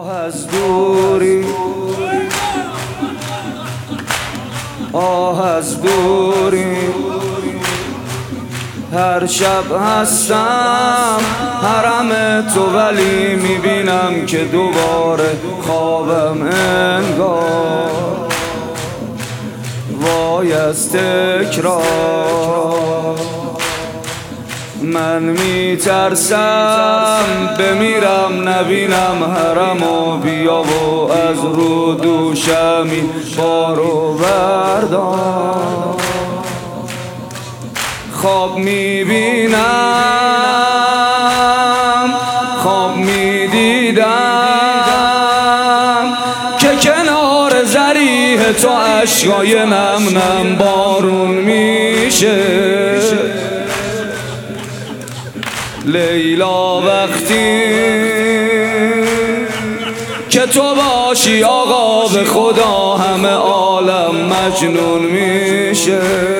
از دوری، از دوری هر شب هستم حرم تو، ولی میبینم که دوباره خوابم انگار. وای از تکرار من میترسم بمیرم نبینم حرمو، بیا و از رو دوشمی بارو بردار. خواب میبینم، خواب میدیدم که کنار ضریح تو اشکای نم نم بارون میشه. لیلا وقتی که تو باشی آقا، به خدا همه عالم مجنون میشه.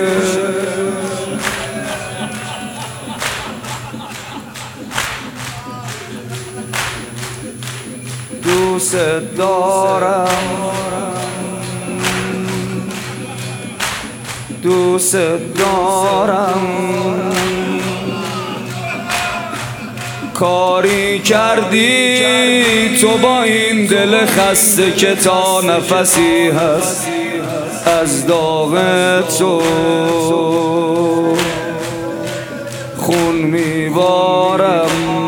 دوست دارم، دوست دارم، کاری کردی تو با این دل خسته که تا نفسی هست از داغ تو خون میبارم.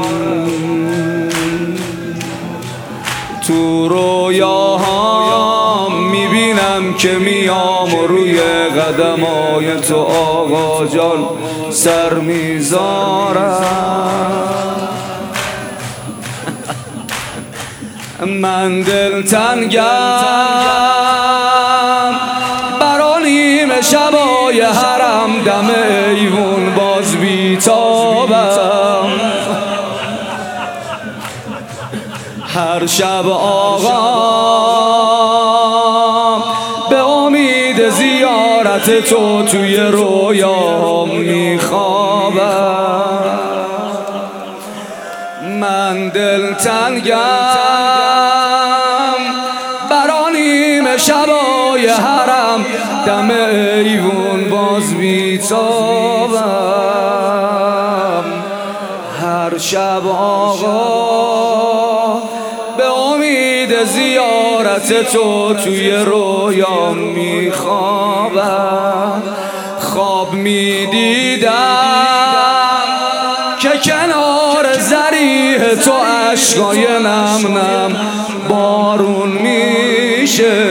تو رویاهام میبینم که میام و روی قدمای تو آقا جان سر میذارم. من دلتنگم برا نیمه شبای حرم، دم ایوون باز بیتابم. هر شب آقا به امید زیارت تو توی رویام میخوابم. من دلتنگم برا نیمه شبای حرم، دم ایوون باز بیتابم. هر شب آقا به امید زیارت تو توی رویام میخوابم. خواب میدیدم که کنار ضریح تو اشکای نم نم بارون میشه.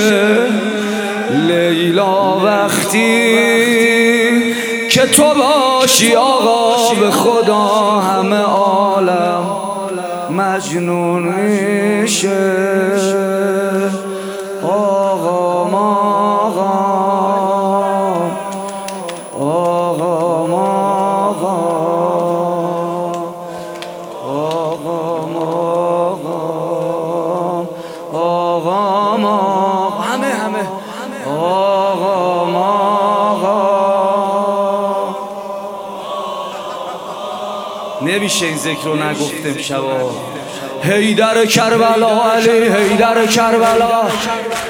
لیلا وقتی که تو باشی آقا، به خدا همه عالم مجنون میشه. آقا آقا آقا آقا آقا آقا همه آقا نمیشه این ذکر رو نگفتم شبا. حیدر کربلا علی، حیدر کربلا.